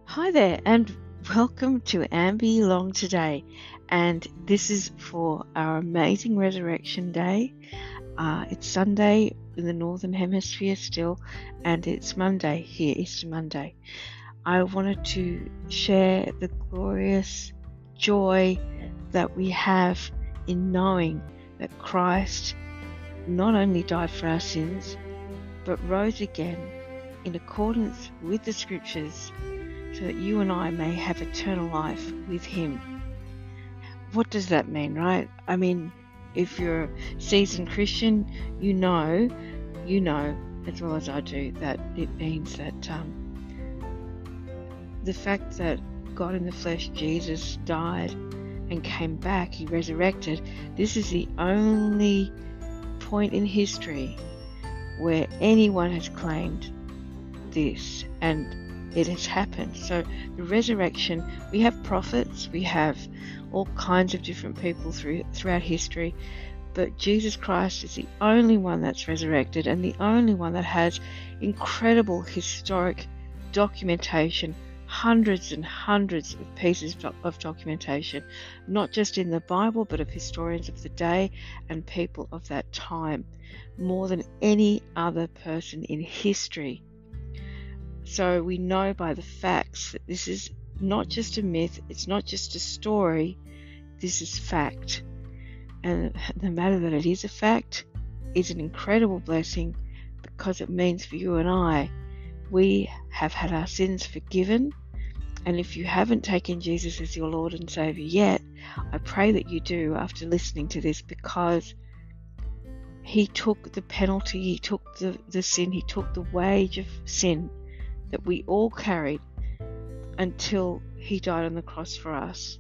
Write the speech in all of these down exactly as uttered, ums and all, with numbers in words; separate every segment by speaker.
Speaker 1: Hi there, and welcome to Ambi Long Today. And this is for our amazing Resurrection Day. Uh, it's Sunday in the Northern Hemisphere still, and it's Monday here, Easter Monday. I wanted to share the glorious joy that we have in knowing that Christ not only died for our sins, but rose again in accordance with the Scriptures, so that you and I may have eternal life with Him. What does that mean, right? I mean, if you're a seasoned Christian, you know, you know, as well as I do, that it means that um, the fact that God in the flesh, Jesus, died and came back, He resurrected, this is the only point in history where anyone has claimed this, and it has happened. So the resurrection, we have prophets, we have all kinds of different people through, throughout history, but Jesus Christ is the only one that's resurrected and the only one that has incredible historic documentation, hundreds and hundreds of pieces of documentation, not just in the Bible, but of historians of the day and people of that time, more than any other person in history. So we know by the facts that this is not just a myth, it's not just a story, this is fact. And the matter that it is a fact is an incredible blessing, because it means for you and I, we have had our sins forgiven. And if you haven't taken Jesus as your Lord and Saviour yet, I pray that you do after listening to this, because He took the penalty, He took the, the sin, He took the wage of sin that we all carried until He died on the cross for us.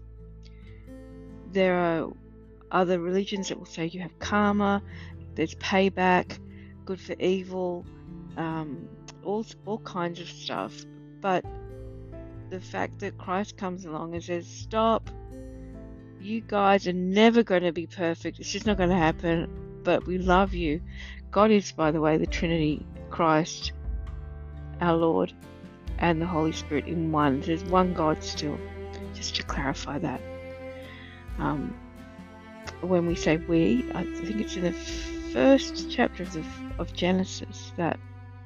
Speaker 1: There are other religions that will say you have karma, there's payback, good for evil, um, all, all kinds of stuff. But the fact that Christ comes along and says, stop, you guys are never going to be perfect, it's just not going to happen, but we love you. God is, by the way, the Trinity, Christ, our Lord, and the Holy Spirit in one. There's one God still, just to clarify that. Um, when we say we, I think it's in the first chapter of, the, of Genesis that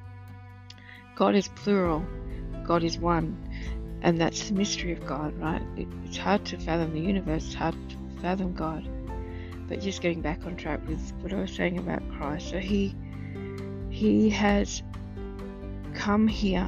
Speaker 1: God is plural, God is one, and that's the mystery of God, right? It, it's hard to fathom the universe, it's hard to fathom God. But just getting back on track with what I was saying about Christ. So he, he has come here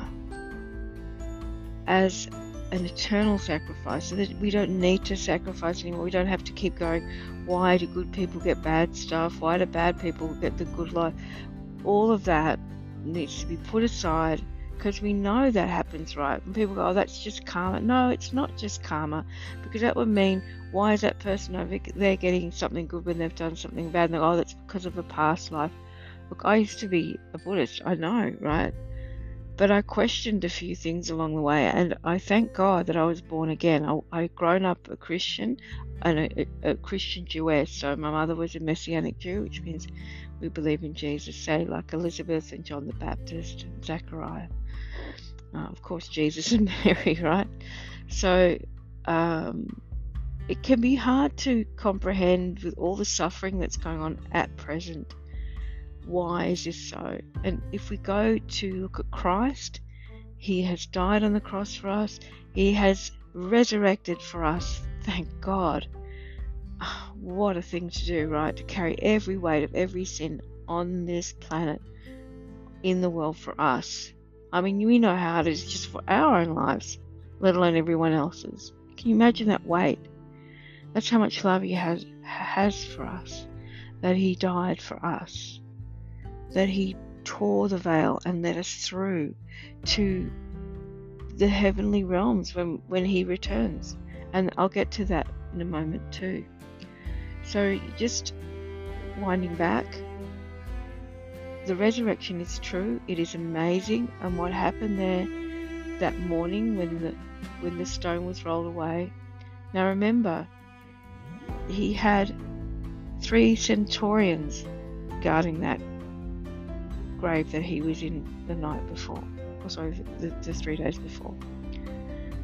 Speaker 1: as an eternal sacrifice, so that we don't need to sacrifice anymore. We don't have to keep going, why do good people get bad stuff? Why do bad people get the good life? All of that needs to be put aside, because we know that happens, right? When people go, oh, that's just karma. No, it's not just karma, because that would mean, why is that person over there getting something good when they've done something bad? And they go, oh, that's because of a past life. Look, I used to be a Buddhist, I know, right? But I questioned a few things along the way, and I thank God that I was born again. I, I grown up a Christian, and a, a, a Christian Jewess. So my mother was a Messianic Jew, which means we believe in Jesus, say like Elizabeth and John the Baptist and Zechariah. Uh, of course, Jesus and Mary, right? So um, it can be hard to comprehend with all the suffering that's going on at present. Why is this so? And if we go to look at Christ, He has died on the cross for us. He has resurrected for us. Thank God. Oh, what a thing to do, right? To carry every weight of every sin on this planet, in the world for us. I mean, we know how hard it is just for our own lives, let alone everyone else's. Can you imagine that weight? That's how much love He has, has for us, that He died for us, that He tore the veil and led us through to the heavenly realms when, when He returns. And I'll get to that in a moment too. So just winding back, the resurrection is true, it is amazing, and what happened there that morning when the when the stone was rolled away. Now remember, He had three centurions guarding that grave that He was in the night before, or sorry, the, the three days before.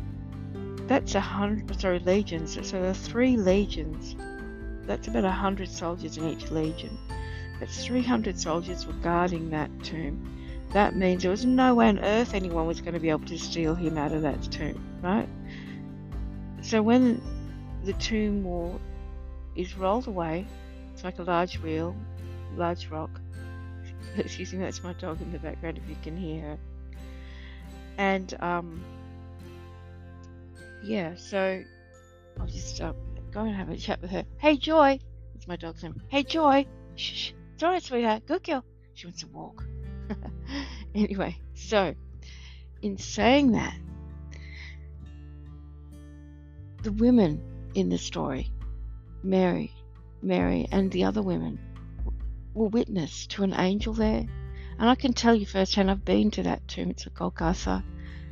Speaker 1: That's a hundred, sorry, legions. So there are three legions. That's about a hundred soldiers in each legion. That's three hundred soldiers were guarding that tomb. That means there was no way on earth anyone was going to be able to steal him out of that tomb, right? So when the tomb wall is rolled away, it's like a large wheel, large rock. Excuse me, that's my dog in the background if you can hear her. And um, yeah, so I'll just uh, go and have a chat with her. Hey, Joy! That's my dog's name. Hey, Joy! Shh, it's alright, sweetheart. Good girl. She wants to walk. Anyway, so in saying that, the women in the story, Mary, Mary and the other women, were witness to an angel there. And I can tell you firsthand, I've been to that tomb. It's at Golgotha.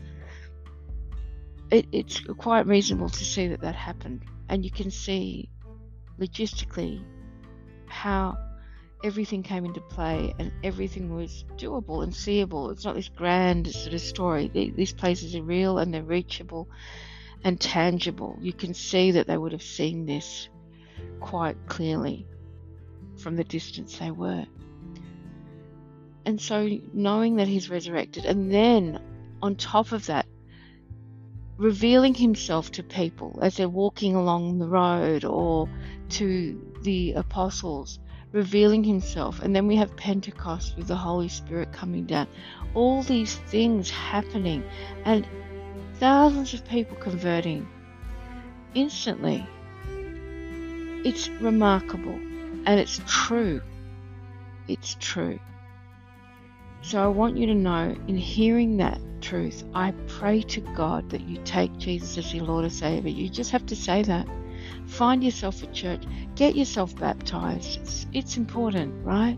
Speaker 1: It, it's quite reasonable to see that that happened. And you can see logistically how everything came into play and everything was doable and seeable. It's not this grand sort of story. These places are real and they're reachable and tangible. You can see that they would have seen this quite clearly from the distance they were. And so knowing that he's resurrected, and then on top of that, revealing himself to people as they're walking along the road, or to the apostles, revealing himself. And then we have Pentecost with the Holy Spirit coming down. All these things happening and thousands of people converting instantly. It's remarkable and it's true. It's true. So I want you to know, in hearing that truth, I pray to God that you take Jesus as your Lord and Savior. You just have to say that. Find yourself a church. Get yourself baptized. It's, it's important, right?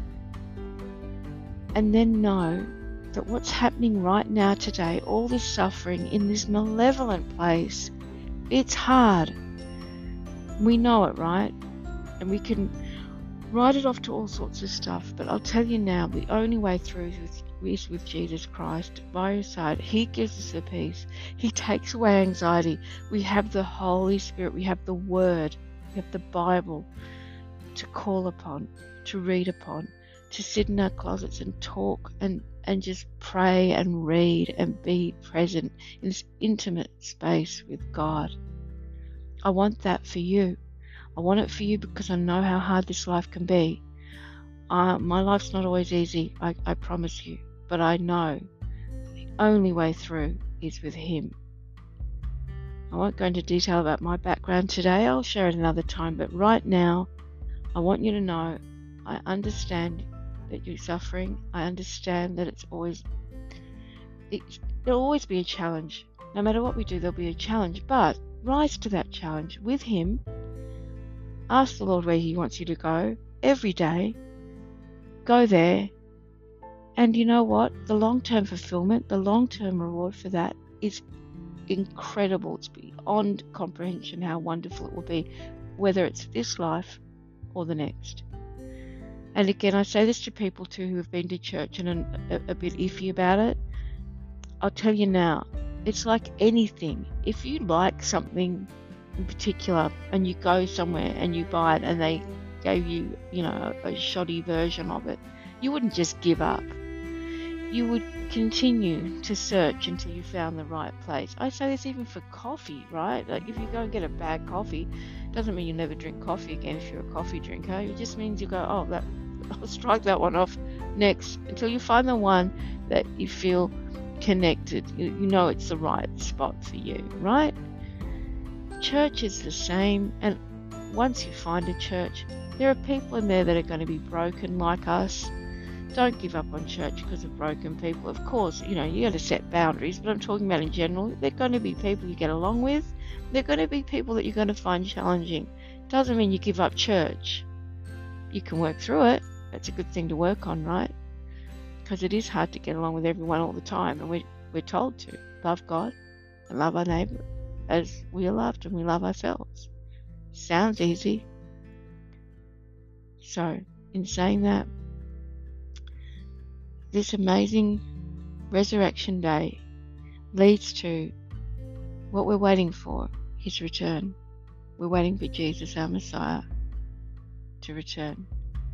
Speaker 1: And then know that what's happening right now today, all this suffering in this malevolent place, it's hard. We know it, right? And we can write it off to all sorts of stuff. But I'll tell you now, the only way through is with, is with Jesus Christ by your side. He gives us the peace. He takes away anxiety. We have the Holy Spirit. We have the Word. We have the Bible to call upon, to read upon, to sit in our closets and talk and, and just pray and read and be present in this intimate space with God. I want that for you. I want it for you because I know how hard this life can be. Uh, my life's not always easy, I, I promise you. But I know the only way through is with Him. I won't go into detail about my background today. I'll share it another time. But right now, I want you to know I understand that you're suffering. I understand that it's always, it, there'll always be a challenge. No matter what we do, there'll be a challenge. But rise to that challenge with Him. Ask the Lord where He wants you to go every day. Go there. And you know what? The long-term fulfillment, the long-term reward for that is incredible. It's beyond comprehension how wonderful it will be, whether it's this life or the next. And again, I say this to people too who have been to church and are a, a bit iffy about it. I'll tell you now, it's like anything. If you like something in particular and you go somewhere and you buy it and they gave you, you know, a, a shoddy version of it, you wouldn't just give up. You would continue to search until you found the right place. I say this even for coffee, right? Like if you go and get a bad coffee, doesn't mean you never drink coffee again if you're a coffee drinker. It just means you go, oh, that I'll strike that one off next until you find the one that you feel connected. You, you know it's the right spot for you, right? Church is the same, and once you find a church, there are people in there that are going to be broken like us. Don't give up on church because of broken people. Of course, you know, you got to set boundaries, but I'm talking about in general. They're going to be people you get along with. They're going to be people that you're going to find challenging. Doesn't mean you give up church. You can work through it. That's a good thing to work on, right? Because it is hard to get along with everyone all the time, and we're, we're told to love God and love our neighbour as we are loved and we love ourselves. Sounds easy. So, in saying that, this amazing resurrection day leads to what we're waiting for, his return. We're waiting for Jesus, our Messiah, to return.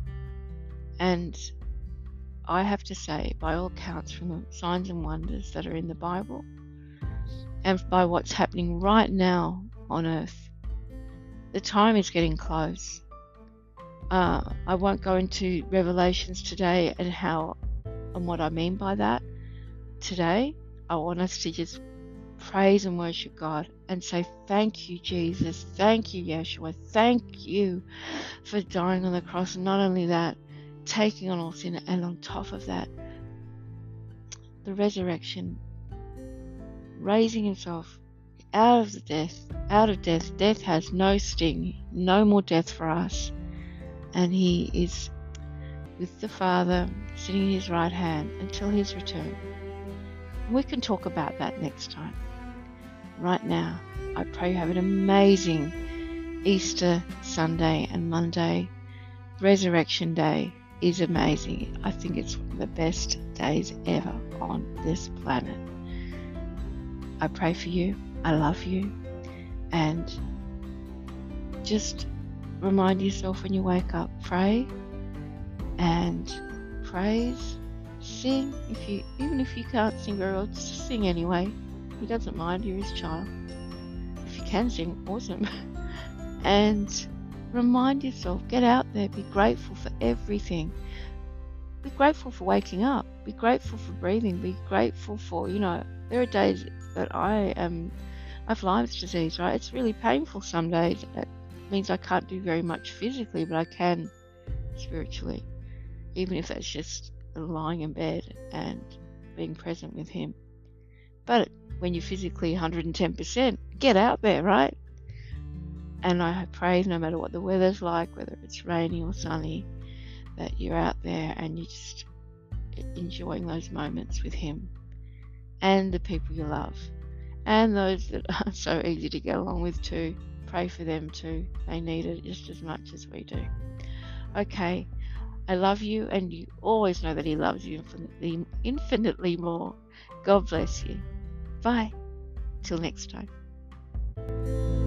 Speaker 1: And I have to say, by all accounts, from the signs and wonders that are in the Bible, and by what's happening right now on earth, the time is getting close. Uh, I won't go into Revelations today and how and what I mean by that. Today, I want us to just praise and worship God and say, thank you, Jesus. Thank you, Yeshua. Thank you for dying on the cross. And not only that, taking on all sin, and on top of that, the resurrection, raising himself out of the death, out of death. Death has no sting, no more death for us. And he is with the Father, sitting in his right hand until his return. We can talk about that next time. Right now, I pray you have an amazing Easter Sunday and Monday. Resurrection Day is amazing. I think it's one of the best days ever on this planet. I pray for you. I love you. And just remind yourself when you wake up, pray and praise, sing. If you, even if you can't sing very well, just sing anyway. He doesn't mind. You're his child. If you can sing, awesome. And remind yourself, get out there, be grateful for everything. Be grateful for waking up. Be grateful for breathing. Be grateful for, you know, there are days that I am, I have Lyme's disease, right? It's really painful some days. It means I can't do very much physically, but I can spiritually, even if that's just lying in bed and being present with him. But when you're physically one hundred ten percent, get out there, right? And I pray no matter what the weather's like, whether it's rainy or sunny, that you're out there and you're just enjoying those moments with him and the people you love and those that are so easy to get along with too. Pray for them too. They need it just as much as we do. Okay, I love you, and you always know that he loves you infinitely, infinitely more. God bless you. Bye. Till next time.